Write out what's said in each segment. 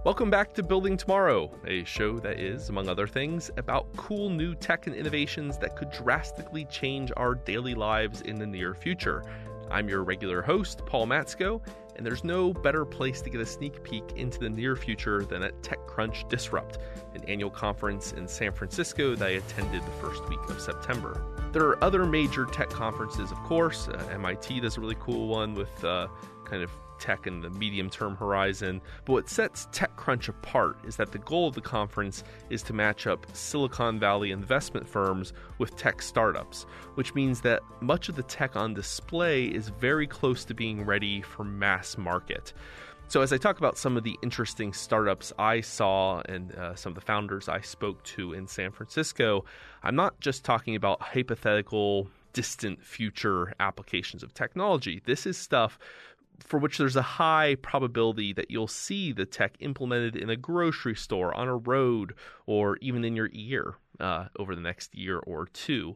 Welcome back to Building Tomorrow, a show that is, among other things, about cool new tech and innovations that could drastically change our daily lives in the near future. I'm your regular host, Paul Matsko, and there's no better place to get a sneak peek into the near future than at TechCrunch Disrupt, an annual conference in San Francisco that I attended the first week of September. There are other major tech conferences, of course. MIT does a really cool one with kind of tech in the medium-term horizon. But what sets TechCrunch apart is that the goal of the conference is to match up Silicon Valley investment firms with tech startups, which means that much of the tech on display is very close to being ready for mass market. So as I talk about some of the interesting startups I saw and some of the founders I spoke to in San Francisco, I'm not just talking about hypothetical, distant future applications of technology. This is stuff for which there's a high probability that you'll see the tech implemented in a grocery store, on a road, or even in your ear over the next year or two.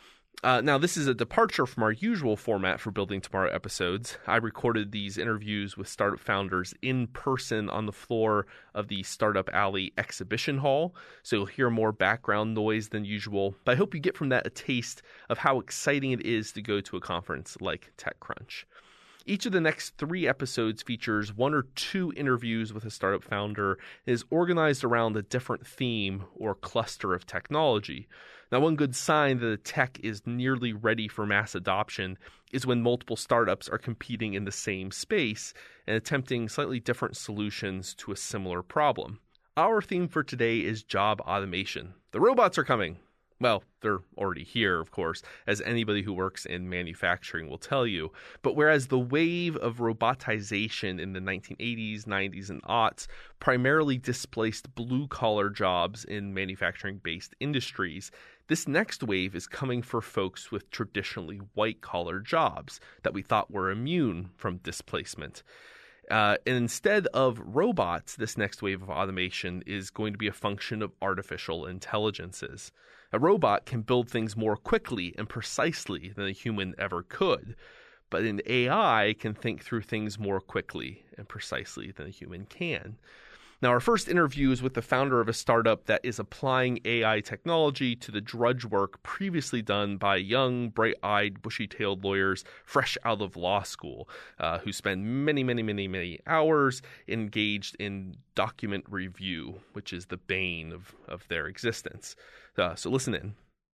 Now, this is a departure from our usual format for Building Tomorrow episodes. I recorded these interviews with startup founders in person on the floor of the Startup Alley exhibition hall, so you'll hear more background noise than usual. But I hope you get from that a taste of how exciting it is to go to a conference like TechCrunch. Each of the next 3 episodes features 1 or 2 interviews with a startup founder and is organized around a different theme or cluster of technology. Now, one good sign that a tech is nearly ready for mass adoption is when multiple startups are competing in the same space and attempting slightly different solutions to a similar problem. Our theme for today is job automation. The robots are coming. Well, they're already here, of course, as anybody who works in manufacturing will tell you. But whereas the wave of robotization in the 1980s, 90s, and aughts primarily displaced blue-collar jobs in manufacturing-based industries, this next wave is coming for folks with traditionally white-collar jobs that we thought were immune from displacement. And instead of robots, this next wave of automation is going to be a function of artificial intelligences. A robot can build things more quickly and precisely than a human ever could, but an AI can think through things more quickly and precisely than a human can. Now, our first interview is with the founder of a startup that is applying AI technology to the drudge work previously done by young, bright-eyed, bushy-tailed lawyers fresh out of law school who spend many hours engaged in document review, which is the bane of their existence. So listen in.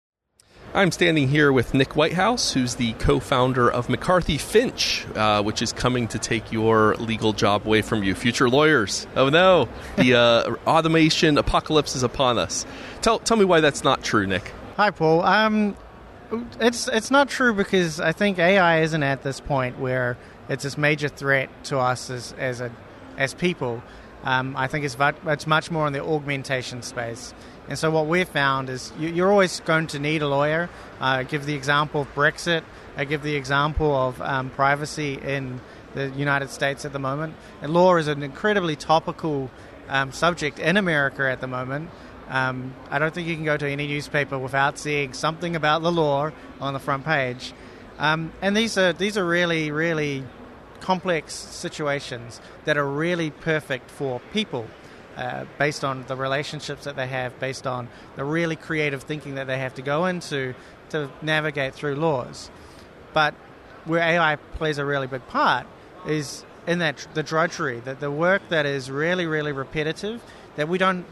I'm standing here with Nick Whitehouse, who's the co-founder of McCarthy Finch, which is coming to take your legal job away from you. Future lawyers. Oh no, the automation apocalypse is upon us. Tell me why that's not true, Nick. Hi, Paul. It's not true because I think AI isn't at this point where it's this major threat to us as people. I think it's much more in the augmentation space. And so what we've found is you're always going to need a lawyer. I give the example of Brexit. I give the example of privacy in the United States at the moment. And law is an incredibly topical subject in America at the moment. I don't think you can go to any newspaper without seeing something about the law on the front page. And these are really, really complex situations that are really perfect for people. Based on the relationships that they have, based on the really creative thinking that they have to go into to navigate through laws. But where AI plays a really big part is in that the drudgery, that the work that is really, really repetitive, that we don't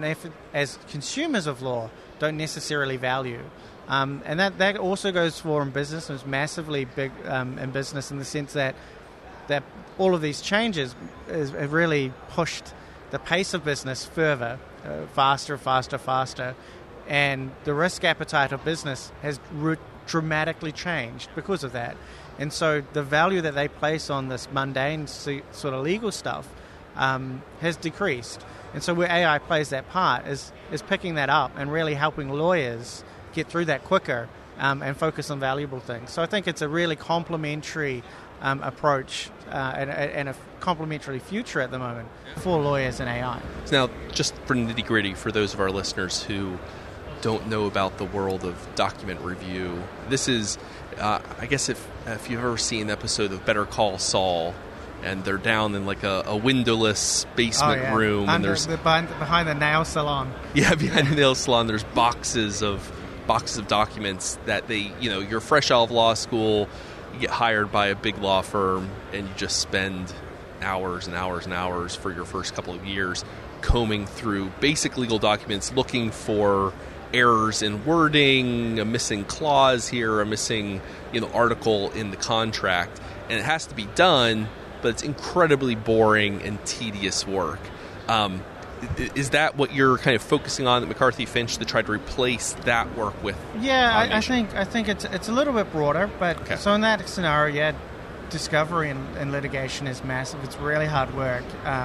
as consumers of law don't necessarily value. And that also goes for in business, and it's massively big in business in the sense that all of these changes have really pushed the pace of business further, faster, and the risk appetite of business has dramatically changed because of that. And so the value that they place on this mundane sort of legal stuff has decreased. And so where AI plays that part is picking that up and really helping lawyers get through that quicker and focus on valuable things. So I think it's a really complementary approach and a complementary future at the moment for lawyers and AI. Now, just for nitty-gritty, for those of our listeners who don't know about the world of document review, this is, I guess if you've ever seen an episode of Better Call Saul, and they're down in like a windowless basement room, and there's behind the nail salon. Yeah, behind the nail salon, there's boxes of documents that you're fresh out of law school, you get hired by a big law firm, and you just spend hours and hours and hours for your first couple of years combing through basic legal documents, looking for errors in wording, a missing clause here, a missing article in the contract, and it has to be done, but it's incredibly boring and tedious work. Is that what you're kind of focusing on at McCarthy Finch, to try to replace that work with? Yeah, I think it's a little bit broader, but okay. So in that scenario, discovery and litigation is massive. It's really hard work.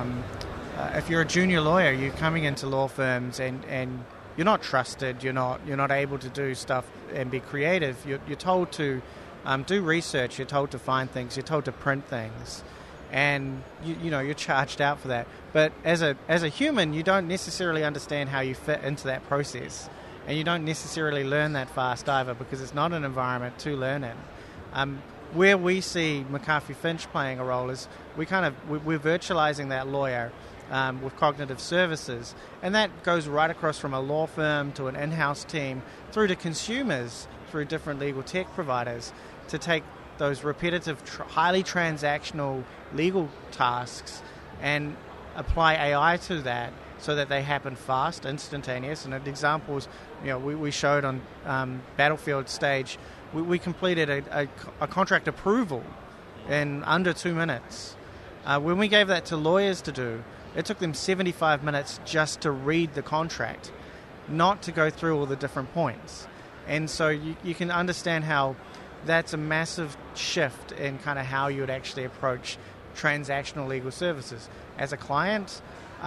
If you're a junior lawyer, you're coming into law firms and you're not trusted. You're not able to do stuff and be creative. You're told to do research. You're told to find things. You're told to print things. And you're charged out for that. But as a human, you don't necessarily understand how you fit into that process, and you don't necessarily learn that fast either, because it's not an environment to learn in. Where we see McCarthy Finch playing a role is we're virtualizing that lawyer with cognitive services, and that goes right across from a law firm to an in-house team through to consumers, through different legal tech providers, to take those repetitive, highly transactional legal tasks and apply AI to that so that they happen fast, instantaneous. And an example is, we showed on Battlefield stage, we completed a contract approval in under 2 minutes. When we gave that to lawyers to do, it took them 75 minutes just to read the contract, not to go through all the different points. And so you can understand how that's a massive shift in kind of how you would actually approach transactional legal services. As a client,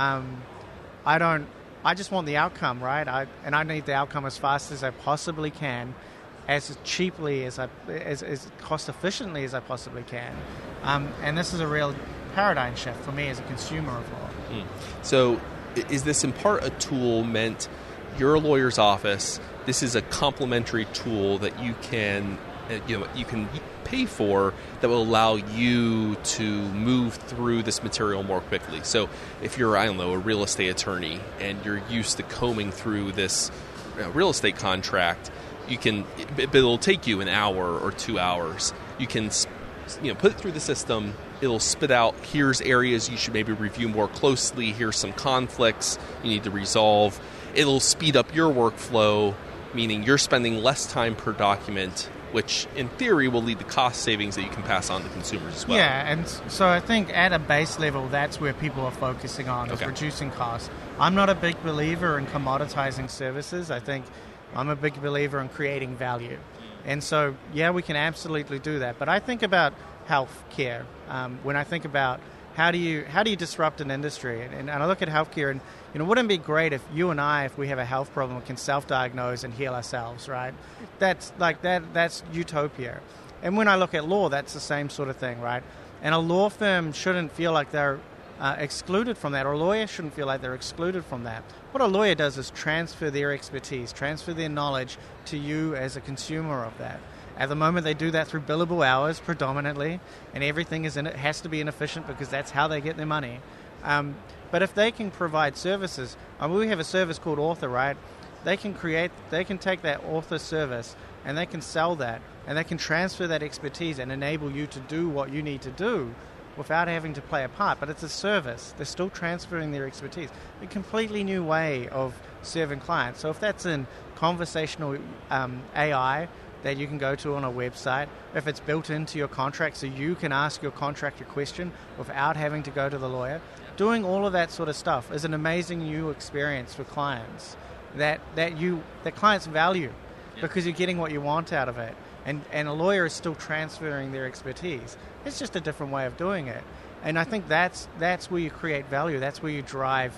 I just want the outcome, right? I need the outcome as fast as I possibly can, as cheaply as cost efficiently as I possibly can. And this is a real paradigm shift for me as a consumer of law. So is this in part a tool meant, you're a lawyer's office, this is a complementary tool that you can pay for that will allow you to move through this material more quickly. So if you're, a real estate attorney and you're used to combing through this real estate contract, but it'll take you an hour or 2 hours. You can, put it through the system. It'll spit out, here's areas you should maybe review more closely. Here's some conflicts you need to resolve. It'll speed up your workflow, meaning you're spending less time per document, which in theory will lead to cost savings that you can pass on to consumers as well. Yeah, and so I think at a base level, that's where people are focusing on, is reducing costs. I'm not a big believer in commoditizing services. I think I'm a big believer in creating value. And so, we can absolutely do that. But I think about healthcare. When I think about how do you disrupt an industry, and I look at healthcare, and wouldn't it be great if you and I, if we have a health problem, we can self-diagnose and heal ourselves, right? That's utopia. And when I look at law, that's the same sort of thing, right? And a law firm shouldn't feel like they're excluded from that, or a lawyer shouldn't feel like they're excluded from that. What a lawyer does is transfer their expertise, transfer their knowledge to you as a consumer of that. At the moment, they do that through billable hours predominantly, and everything has to be inefficient because that's how they get their money. But if they can provide services, we have a service called Author, right? They can take that Author service and they can sell that, and they can transfer that expertise and enable you to do what you need to do without having to play a part. But it's a service. They're still transferring their expertise. A completely new way of serving clients. So if that's in conversational AI that you can go to on a website, if it's built into your contract so you can ask your contractor a question without having to go to the lawyer, doing all of that sort of stuff is an amazing new experience for clients that clients value, because you're getting what you want out of it. And a lawyer is still transferring their expertise. It's just a different way of doing it. And I think that's where you create value. That's where you drive,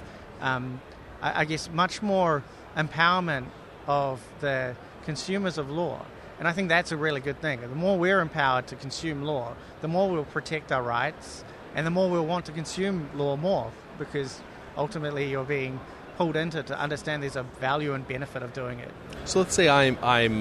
I guess, much more empowerment of the consumers of law. And I think that's a really good thing. The more we're empowered to consume law, the more we'll protect our rights, and the more we'll want to consume law more, because ultimately you're being pulled into to understand there's a value and benefit of doing it. So let's say I'm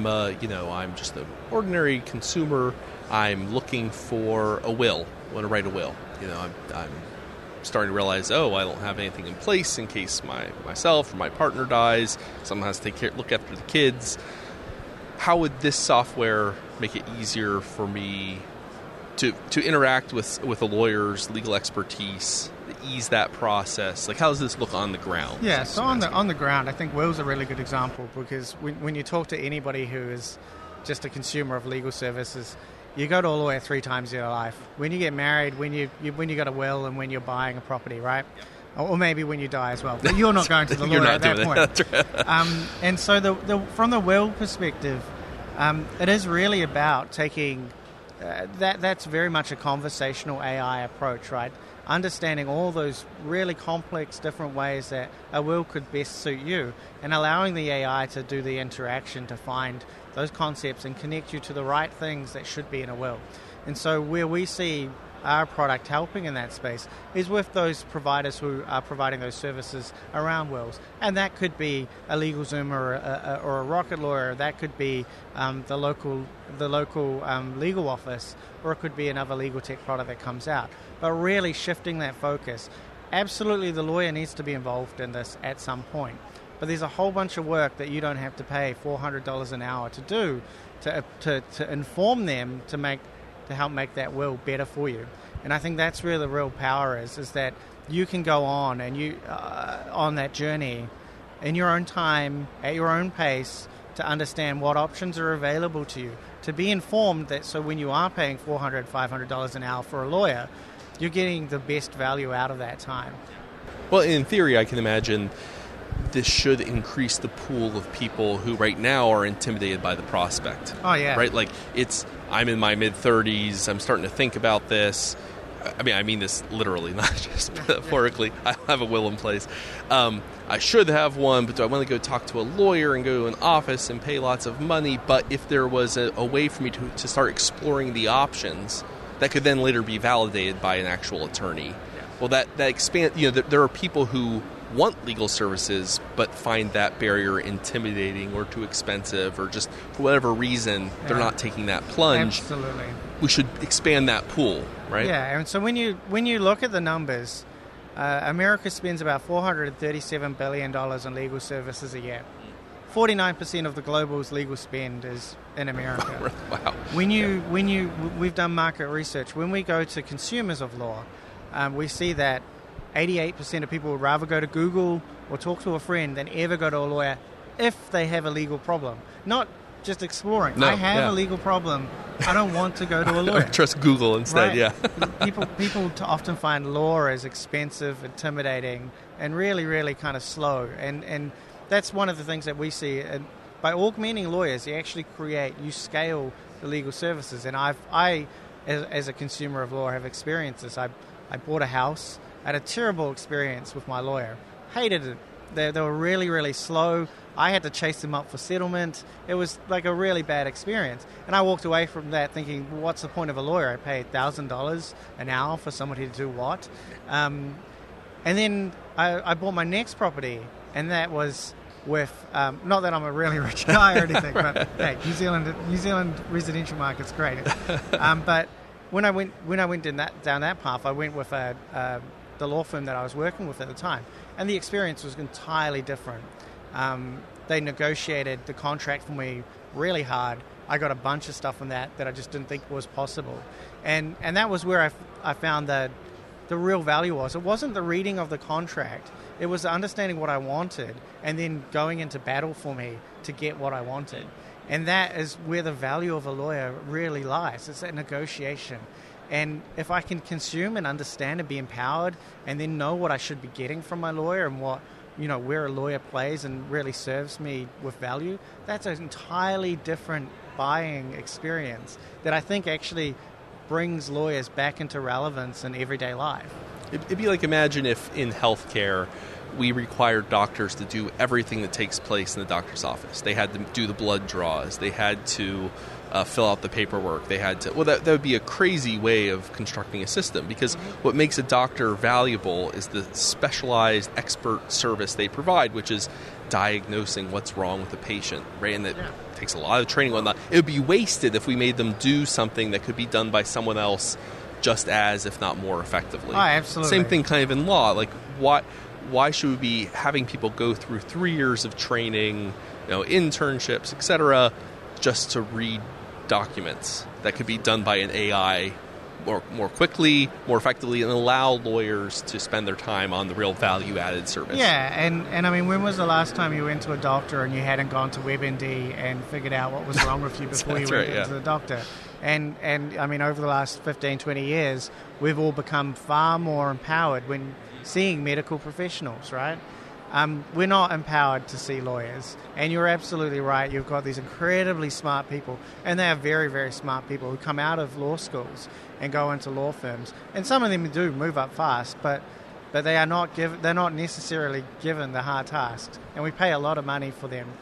just an ordinary consumer. I'm looking for a will. I want to write a will. I'm starting to realize, I don't have anything in place in case myself or my partner dies. Someone has to look after the kids. How would this software make it easier for me to interact with a lawyer's legal expertise, ease that process? Like, how does this look on the ground? Yeah, so on the ground, I think Will's a really good example, because when you talk to anybody who is just a consumer of legal services, you go to a lawyer 3 times in your life. When you get married, when you got a will, and when you're buying a property, right? Or maybe when you die as well. But you're not going to the lawyer at that point. That's right. And so from the will perspective, it is really about taking that's very much a conversational AI approach, right? Understanding all those really complex different ways that a will could best suit you, and allowing the AI to do the interaction to find those concepts and connect you to the right things that should be in a will. And so where we see our product helping in that space is with those providers who are providing those services around wills. And that could be a LegalZoom or a Rocket Lawyer. That could be the local legal office, or it could be another legal tech product that comes out. But really shifting that focus. Absolutely, the lawyer needs to be involved in this at some point. But there's a whole bunch of work that you don't have to pay $400 an hour to do to inform them to help make that will better for you. And I think that's where the real power is that you can go on and you on that journey in your own time, at your own pace, to understand what options are available to you, to be informed that so when you are paying $400, $500 an hour for a lawyer, you're getting the best value out of that time. Well, in theory, I can imagine this should increase the pool of people who right now are intimidated by the prospect. Oh, yeah. Right? Like, I'm in my mid-30s, I'm starting to think about this. I mean this literally, not just metaphorically. I have a will in place. I should have one, but do I want to go talk to a lawyer and go to an office and pay lots of money? But if there was a way for me to start exploring the options that could then later be validated by an actual attorney, well, that expand. There are people who want legal services but find that barrier intimidating or too expensive, or just for whatever reason they're not taking that plunge. Absolutely. We should expand that pool, right? Yeah, and so when you look at the numbers, America spends about $437 billion on legal services a year. 49% of the global's legal spend is in America. Wow. We've done market research. When we go to consumers of law, we see that 88% of people would rather go to Google or talk to a friend than ever go to a lawyer if they have a legal problem. Not just exploring. No, I have a legal problem. I don't want to go to a lawyer. Trust Google instead, right? Yeah. people often find law as expensive, intimidating, and really, really kind of slow. And that's one of the things that we see. And by augmenting lawyers, you scale the legal services. And I, as a consumer of law, have experienced this. I bought a house. I had a terrible experience with my lawyer. Hated it. They were really, really slow. I had to chase them up for settlement. It was like a really bad experience. And I walked away from that thinking, well, what's the point of a lawyer? I pay $1,000 an hour for somebody to do what? And then I bought my next property, and that was with, not that I'm a really rich guy or anything, but hey, New Zealand residential market's great. But when I went down that path, I went with the law firm that I was working with at the time, and the experience was entirely different. They negotiated the contract for me really hard. I got a bunch of stuff from that I just didn't think was possible, and that was where I found that the real value was. It wasn't the reading of the contract; it was understanding what I wanted and then going into battle for me to get what I wanted. And that is where the value of a lawyer really lies. It's that negotiation. And if I can consume and understand and be empowered and then know what I should be getting from my lawyer and what, where a lawyer plays and really serves me with value, that's an entirely different buying experience that I think actually brings lawyers back into relevance in everyday life. It'd be like, imagine if in healthcare we required doctors to do everything that takes place in the doctor's office. They had to do the blood draws. They had to fill out the paperwork. They had to. Well, that would be a crazy way of constructing a system, because what makes a doctor valuable is the specialized expert service they provide, which is diagnosing what's wrong with the patient, right? And that takes a lot of training on that. It would be wasted if we made them do something that could be done by someone else just as, if not more effectively. Oh, absolutely. Same thing kind of in law. Like, why should we be having people go through 3 years of training, internships, etc., just to read documents that could be done by an AI more quickly, more effectively, and allow lawyers to spend their time on the real value-added service? Yeah, and I mean, when was the last time you went to a doctor and you hadn't gone to WebMD and figured out what was wrong with you before you went into the doctor? And I mean, over the last 15, 20 years, we've all become far more empowered when seeing medical professionals, right? We're not empowered to see lawyers. And you're absolutely right. You've got these incredibly smart people, and they are very, very smart people who come out of law schools and go into law firms. And some of them do move up fast, but they are not they're not necessarily given the hard tasks. And we pay a lot of money for them.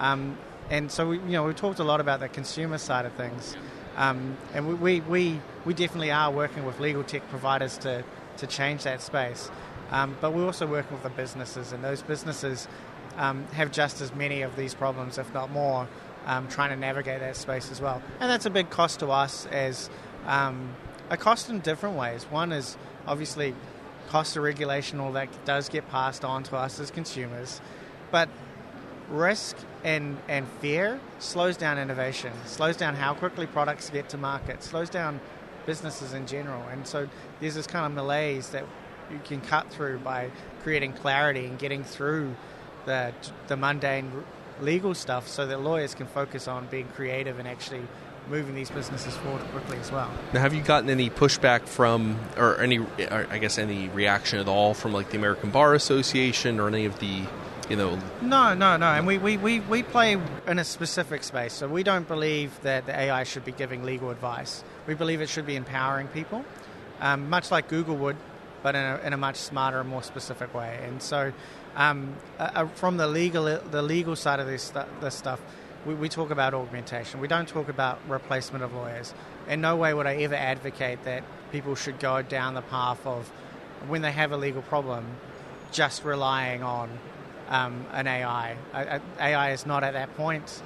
And so we talked a lot about the consumer side of things. And we definitely are working with legal tech providers to change that space. But we're also working with the businesses, and those businesses have just as many of these problems, if not more, trying to navigate that space as well. And that's a big cost to us, as a cost in different ways. One is obviously cost of regulation, all that does get passed on to us as consumers. But risk and fear slows down innovation, slows down how quickly products get to market, slows down businesses in general. And so there's this kind of malaise that you can cut through by creating clarity and getting through the mundane legal stuff, so that lawyers can focus on being creative and actually moving these businesses forward quickly as well. Now, have you gotten any pushback from, or any reaction at all from, like, the American Bar Association or any of the, No. And we play in a specific space, so we don't believe that the AI should be giving legal advice. We believe it should be empowering people, much like Google would, but in a much smarter and more specific way. And so from the legal side of this stuff, we talk about augmentation. We don't talk about replacement of lawyers. In no way would I ever advocate that people should go down the path of, when they have a legal problem, just relying on an AI. AI is not at that point.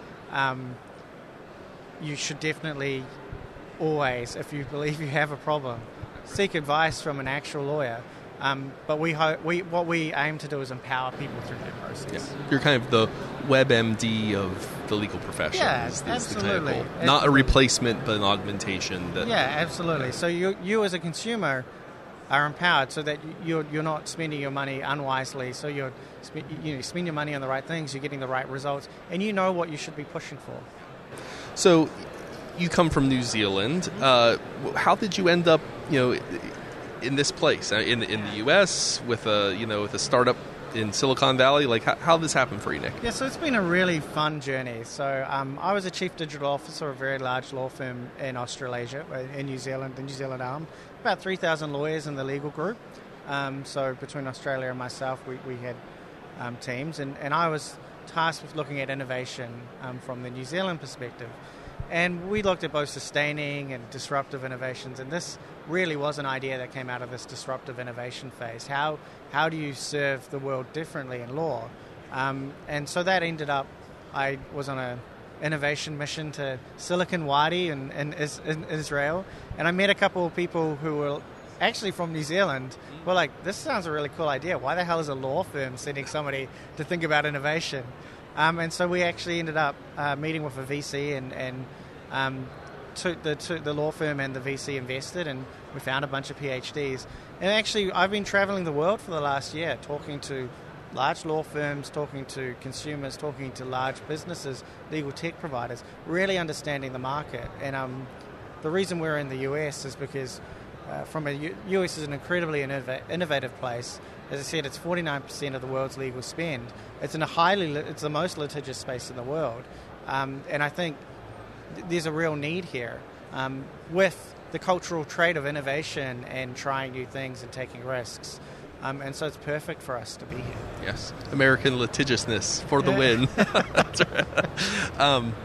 You should definitely always, if you believe you have a problem, seek advice from an actual lawyer. But what we aim to do is empower people through that process. Yeah. You're kind of the WebMD of the legal profession. Yeah, absolutely. Kind of not a replacement, but an augmentation. Absolutely. So you as a consumer are empowered, so that you're not spending your money unwisely. So you spend your money on the right things. You're getting the right results, and you know what you should be pushing for. So you come from New Zealand. How did you end up, in this place in the U.S. with a startup in Silicon Valley? Like, how did this happen for you, Nick? Yeah, so it's been a really fun journey. So I was a chief digital officer of a very large law firm in Australasia, in New Zealand, the New Zealand arm. About 3,000 lawyers in the legal group. So between Australia and myself, we had teams, and I was tasked with looking at innovation from the New Zealand perspective. And we looked at both sustaining and disruptive innovations, and this really was an idea that came out of this disruptive innovation phase. How do you serve the world differently in law? And so that ended up, I was on an innovation mission to Silicon Wadi in Israel, and I met a couple of people who were actually from New Zealand. We're like, this sounds a really cool idea. Why the hell is a law firm sending somebody to think about innovation? And so we actually ended up meeting with a VC, and the law firm and the VC invested, and we found a bunch of PhDs. And actually, I've been traveling the world for the last year, talking to large law firms, talking to consumers, talking to large businesses, legal tech providers, really understanding the market. And the reason we're in the US is because US is an incredibly innovative place. As I said, it's 49% of the world's legal spend. It's it's the most litigious space in the world, and I think there's a real need here with the cultural trait of innovation and trying new things and taking risks. And so it's perfect for us to be here. Yes, American litigiousness for the win. That's right.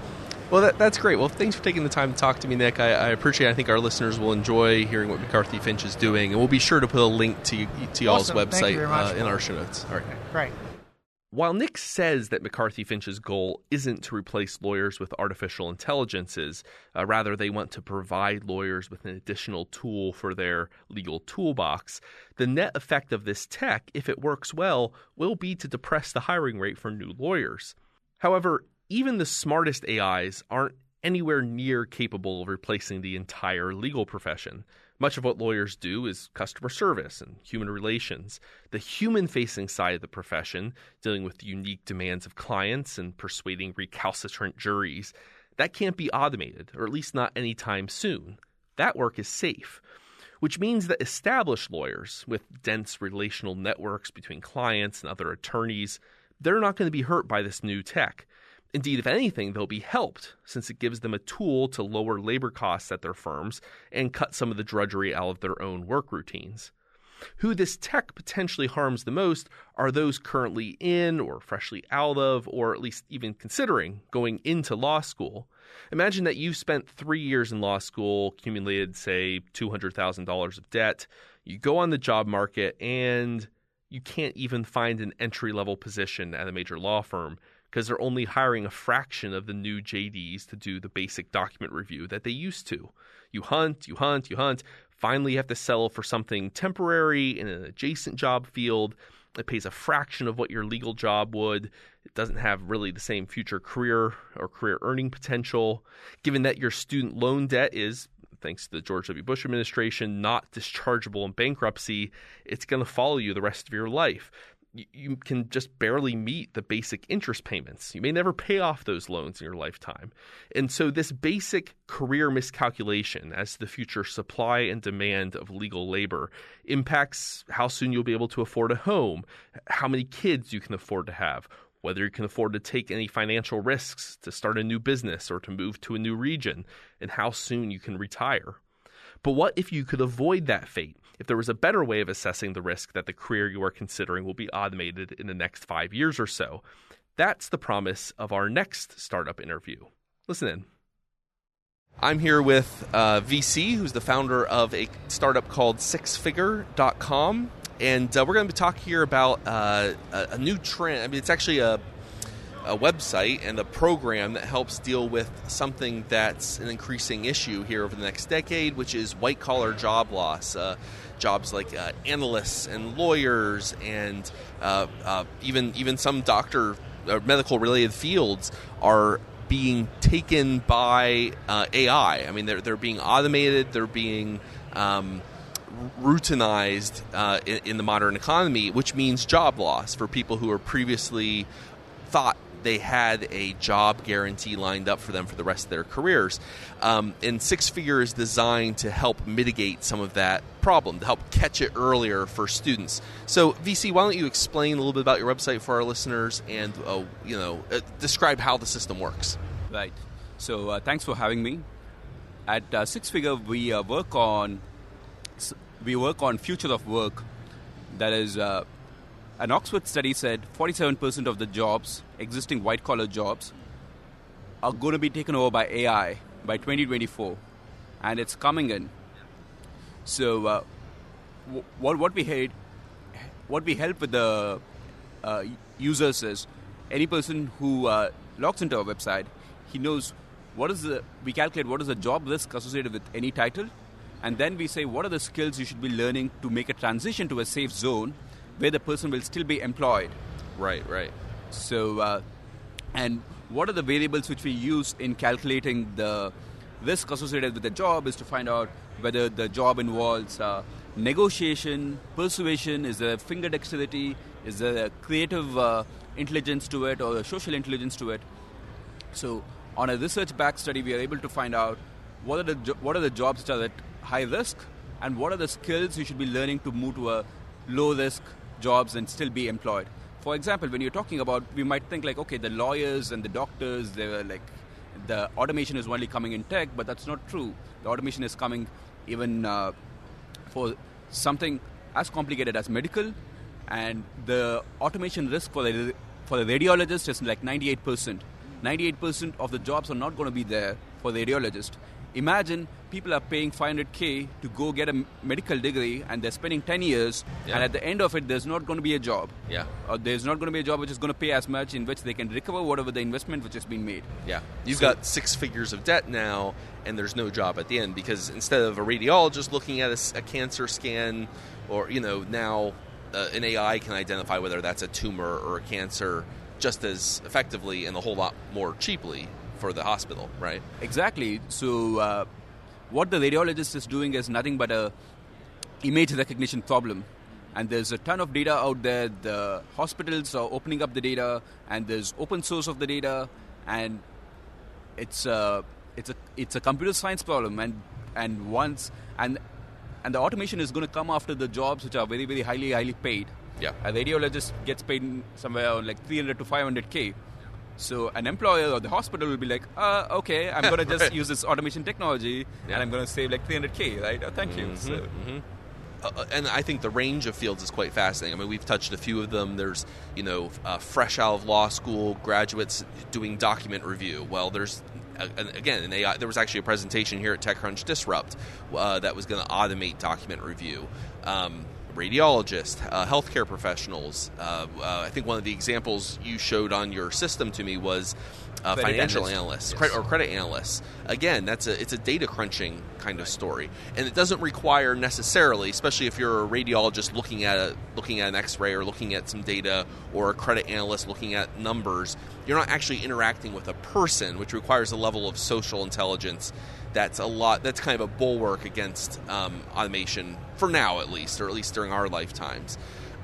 Well, that's great. Well, thanks for taking the time to talk to me, Nick. I appreciate it. I think our listeners will enjoy hearing what McCarthy Finch is doing, and we'll be sure to put a link to y'all's website in our show notes. All right. Great. While Nick says that McCarthy Finch's goal isn't to replace lawyers with artificial intelligences, rather they want to provide lawyers with an additional tool for their legal toolbox, the net effect of this tech, if it works well, will be to depress the hiring rate for new lawyers. However, even the smartest AIs aren't anywhere near capable of replacing the entire legal profession. Much of what lawyers do is customer service and human relations. The human-facing side of the profession, dealing with the unique demands of clients and persuading recalcitrant juries, that can't be automated, or at least not anytime soon. That work is safe, which means that established lawyers with dense relational networks between clients and other attorneys, they're not going to be hurt by this new tech. Indeed, if anything, they'll be helped, since it gives them a tool to lower labor costs at their firms and cut some of the drudgery out of their own work routines. Who this tech potentially harms the most are those currently in or freshly out of, or at least even considering going into law school. Imagine that you've spent 3 years in law school, accumulated, say, $200,000 of debt. You go on the job market and you can't even find an entry-level position at a major law firm, because they're only hiring a fraction of the new JDs to do the basic document review that they used to. You hunt. Finally, you have to settle for something temporary in an adjacent job field. It pays a fraction of what your legal job would. It doesn't have really the same future career or career earning potential. Given that your student loan debt is, thanks to the George W. Bush administration, not dischargeable in bankruptcy, it's going to follow you the rest of your life. You can just barely meet the basic interest payments. You may never pay off those loans in your lifetime. And so this basic career miscalculation as to the future supply and demand of legal labor impacts how soon you'll be able to afford a home, how many kids you can afford to have, whether you can afford to take any financial risks to start a new business or to move to a new region, and how soon you can retire. But what if you could avoid that fate? If there was a better way of assessing the risk that the career you are considering will be automated in the next 5 years or so? That's the promise of our next startup interview. Listen in. I'm here with VC, who's the founder of a startup called SixFigure.com. And we're going to be talking here about a new trend. I mean, it's actually a website and a program that helps deal with something that's an increasing issue here over the next decade, which is white-collar job loss. Jobs like analysts and lawyers and even some medical-related fields are being taken by AI. I mean, they're being automated. They're being routinized in the modern economy, which means job loss for people who are previously thought they had a job guarantee lined up for them for the rest of their careers. And Six Figure is designed to help mitigate some of that problem, to help catch it earlier for students. So, VC, why don't you explain a little bit about your website for our listeners and describe how the system works? Right. So, thanks for having me. At Six Figure, we work on future of work. That is, an Oxford study said 47% of the jobs, existing white-collar jobs, are going to be taken over by AI by 2024, and it's coming in. So, what we help with the users is any person who logs into our website, he knows we calculate what is the job risk associated with any title, and then we say what are the skills you should be learning to make a transition to a safe zone where the person will still be employed. Right. So, and what are the variables which we use in calculating the risk associated with the job is to find out whether the job involves negotiation, persuasion, is there finger dexterity, is there a creative intelligence to it or a social intelligence to it. So, on a research-backed study, we are able to find out what are the jobs that are at high risk and what are the skills you should be learning to move to a low-risk jobs and still be employed. For example, when you're talking about, we might think like, okay, the lawyers and the doctors, they were like, the automation is only coming in tech, but that's not true. The automation is coming even for something as complicated as medical, and the automation risk for the radiologist is like 98%. 98% of the jobs are not going to be there for the radiologist. Imagine people are paying $500K to go get a medical degree, and they're spending 10 years, and at the end of it, there's not going to be a job. Yeah. Or there's not going to be a job which is going to pay as much, in which they can recover whatever the investment which has been made. Yeah. You've got 6 figures of debt now, and there's no job at the end, because instead of a radiologist looking at a cancer scan, or, now an AI can identify whether that's a tumor or a cancer just as effectively and a whole lot more cheaply for the hospital, right? Exactly. So what the radiologist is doing is nothing but a image recognition problem. And there's a ton of data out there. The hospitals are opening up the data, and there's open source of the data, and it's a computer science problem. And the automation is going to come after the jobs which are very, very highly paid. Yeah. A radiologist gets paid somewhere around like 300 to 500K. So an employer or the hospital will be like, okay, I'm going to just use this automation technology, and I'm going to save like 300K, right? Oh, thank you. So. And I think the range of fields is quite fascinating. I mean, we've touched a few of them. There's, fresh out of law school graduates doing document review. Well, there's, again, an AI. There was actually a presentation here at TechCrunch Disrupt that was going to automate document review. Radiologists, healthcare professionals. I think one of the examples you showed on your system to me was financial analysts, yes. or credit analysts. Again, it's a data crunching kind of story, and it doesn't require necessarily, especially if you're a radiologist looking at an X-ray or looking at some data, or a credit analyst looking at numbers. You're not actually interacting with a person, which requires a level of social intelligence. That's kind of a bulwark against automation for now, at least, or at least during our lifetimes.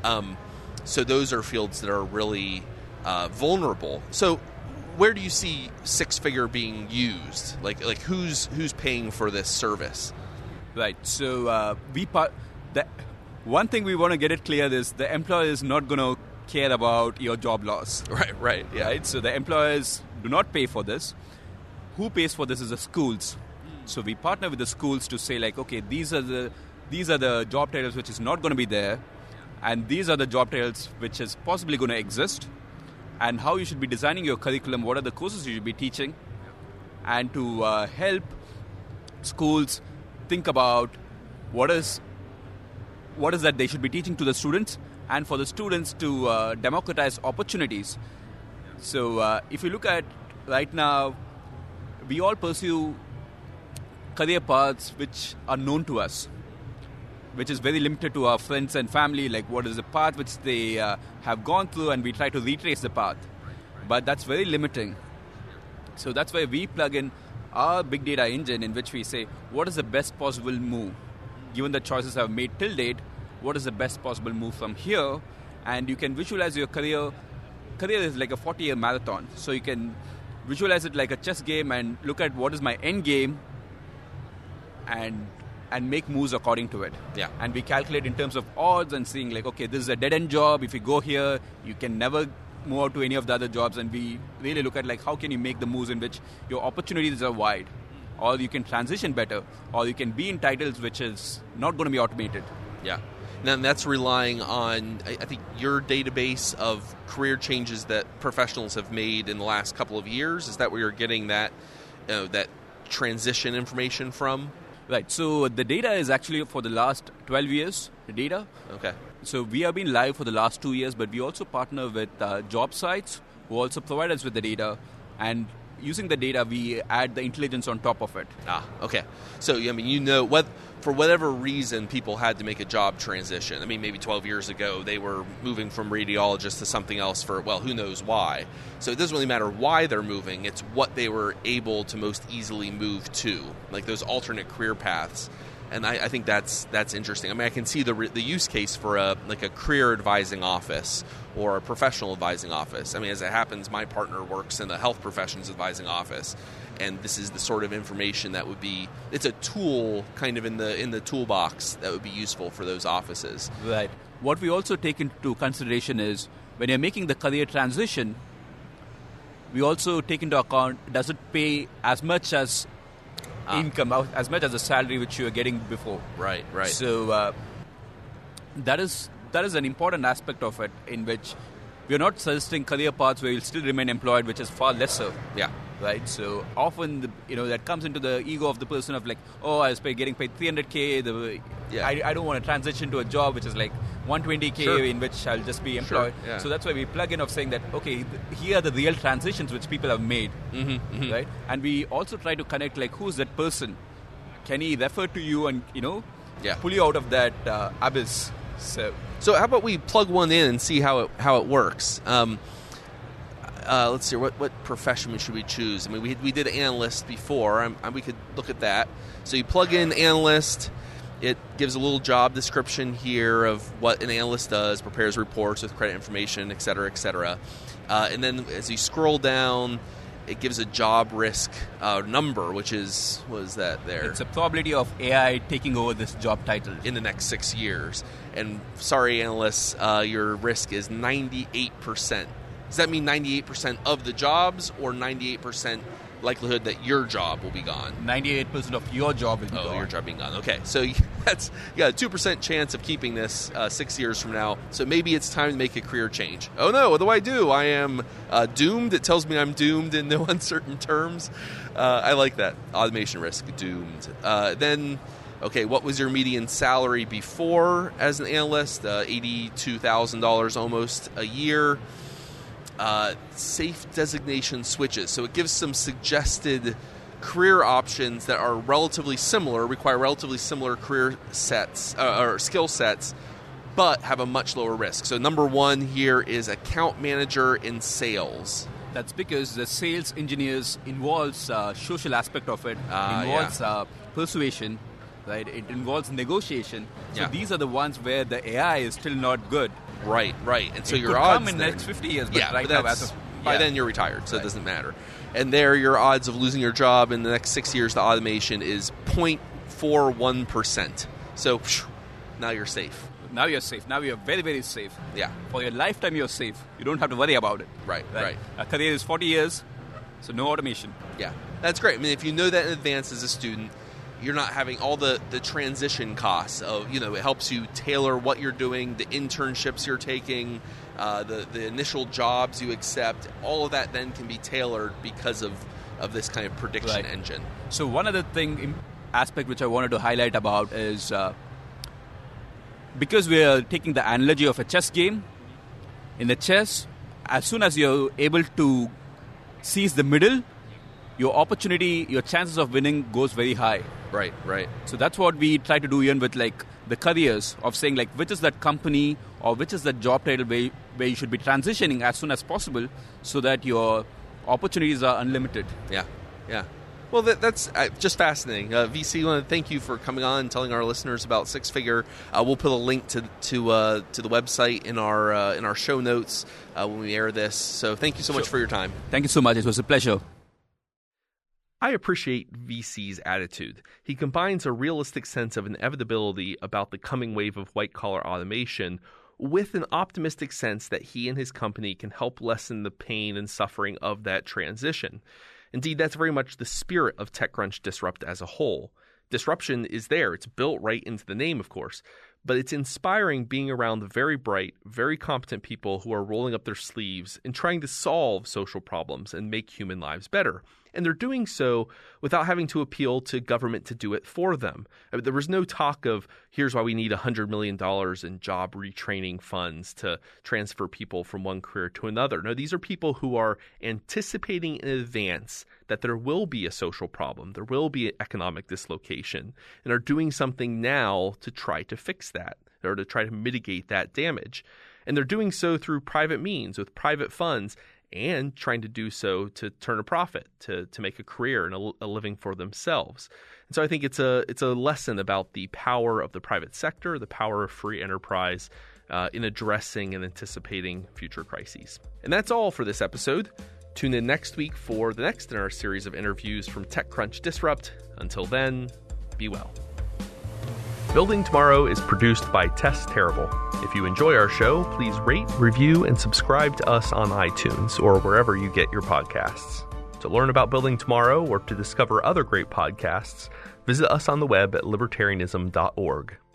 So those are fields that are really vulnerable. So where do you see 6-figure being used? Like who's paying for this service? Right. So the one thing we want to get it clear is the employer is not going to care about your job loss. Right. Yeah. Right. So the employers do not pay for this. Who pays for this is the schools. So we partner with the schools to say, like, okay, these are the job titles which is not going to be there, and these are the job titles which is possibly going to exist, and how you should be designing your curriculum, what are the courses you should be teaching, and to help schools think about what is that they should be teaching to the students, and for the students to democratize opportunities. So if you look at right now, we all pursue career paths which are known to us, which is very limited to our friends and family, like what is the path which they have gone through, and we try to retrace the path. But that's very limiting. So that's why we plug in our big data engine, in which we say, what is the best possible move? Given the choices I've made till date, what is the best possible move from here? And you can visualize your career. Career is like a 40-year marathon. So you can visualize it like a chess game and look at what is my end game, and make moves according to it. Yeah. And we calculate in terms of odds and seeing, like, okay, this is a dead-end job. If you go here, you can never move out to any of the other jobs. And we really look at, like, how can you make the moves in which your opportunities are wide, or you can transition better, or you can be in titles which is not going to be automated. Yeah. And that's relying on, I think, your database of career changes that professionals have made in the last couple of years. Is that where you're getting that transition information from? Right. So the data is actually for the last 12 years, the data. Okay. So we have been live for the last 2 years, but we also partner with job sites who also provide us with the data. And using the data, we add the intelligence on top of it. Okay. So, I mean, for whatever reason, people had to make a job transition. I mean, maybe 12 years ago, they were moving from radiologist to something else for, well, who knows why. So it doesn't really matter why they're moving. It's what they were able to most easily move to, like those alternate career paths. And I think that's interesting. I mean, I can see the use case for a career advising office or a professional advising office. I mean, as it happens, my partner works in the health professions advising office, and this is the sort of information that would be, it's a tool kind of in the toolbox that would be useful for those offices. Right. What we also take into consideration is when you're making the career transition, we also take into account, does it pay as much as income, as much as the salary which you were getting before. Right. So that is an important aspect of it, in which we're not suggesting career paths where you'll still remain employed, which is far lesser. Yeah. Right, so often that comes into the ego of the person of like, oh, I was getting paid $300K. I don't want to transition to a job which is like $120K in which I'll just be employed. Sure, yeah. So that's why we plug in of saying that okay, here are the real transitions which people have made, right? And we also try to connect like who's that person? Can he refer to you and pull you out of that abyss? So how about we plug one in and see how it works? Let's see, what profession should we choose? I mean, we did analyst before. We could look at that. So you plug in analyst. It gives a little job description here of what an analyst does, prepares reports with credit information, et cetera, et cetera. And then as you scroll down, it gives a job risk number, which is, what is that there? It's a probability of AI taking over this job title. In the next 6 years. And sorry, analysts, your risk is 98%. Does that mean 98% of the jobs or 98% likelihood that your job will be gone? 98% of your job will be gone. Oh, your job being gone. Okay, so you got a 2% chance of keeping this 6 years from now. So maybe it's time to make a career change. Oh no, what do I do? I am doomed. It tells me I'm doomed in no uncertain terms. I like that. Automation risk, doomed. Then, okay, what was your median salary before as an analyst? $82,000 almost a year. Safe designation switches. So it gives some suggested career options that are relatively similar, require relatively similar career sets or skill sets, but have a much lower risk. So number one here is account manager in sales. That's because the sales engineers involves social aspect of it, involves persuasion, right? It involves negotiation. So these are the ones where the AI is still not good. Right. And so it your could odds come in the next 50 years, but right but now, by then you're retired, so it doesn't matter. And there, your odds of losing your job in the next 6 years to automation is 0.41%. So now you're safe. Now you're safe. Now you're very, very safe. Yeah. For your lifetime, you're safe. You don't have to worry about it. Right. A career is 40 years, so no automation. Yeah, that's great. I mean, if you know that in advance as a student, you're not having all the transition costs of, it helps you tailor what you're doing, the internships you're taking, the initial jobs you accept. All of that then can be tailored because of this kind of prediction engine. So one other aspect which I wanted to highlight about is because we are taking the analogy of a chess game, in the chess, as soon as you're able to seize the middle, your chances of winning goes very high. Right. So that's what we try to do even with like the careers of saying like which is that company or which is that job title where you should be transitioning as soon as possible so that your opportunities are unlimited. Yeah. Well, that's just fascinating. VC, I want to thank you for coming on and telling our listeners about Six Figure. We'll put a link to the website in our show notes when we air this. So thank you so much for your time. Thank you so much. It was a pleasure. I appreciate VC's attitude. He combines a realistic sense of inevitability about the coming wave of white-collar automation with an optimistic sense that he and his company can help lessen the pain and suffering of that transition. Indeed, that's very much the spirit of TechCrunch Disrupt as a whole. Disruption is there. It's built right into the name, of course. But it's inspiring being around the very bright, very competent people who are rolling up their sleeves and trying to solve social problems and make human lives better. And they're doing so without having to appeal to government to do it for them. I mean, there was no talk of, here's why we need $100 million in job retraining funds to transfer people from one career to another. No, these are people who are anticipating in advance that there will be a social problem, there will be an economic dislocation, and are doing something now to try to fix that or to try to mitigate that damage. And they're doing so through private means, with private funds, and trying to do so to turn a profit, to make a career and a living for themselves. And so I think it's a lesson about the power of the private sector, the power of free enterprise in addressing and anticipating future crises. And that's all for this episode. Tune in next week for the next in our series of interviews from TechCrunch Disrupt. Until then, be well. Building Tomorrow is produced by Tess Terrible. If you enjoy our show, please rate, review, and subscribe to us on iTunes or wherever you get your podcasts. To learn about Building Tomorrow or to discover other great podcasts, visit us on the web at libertarianism.org.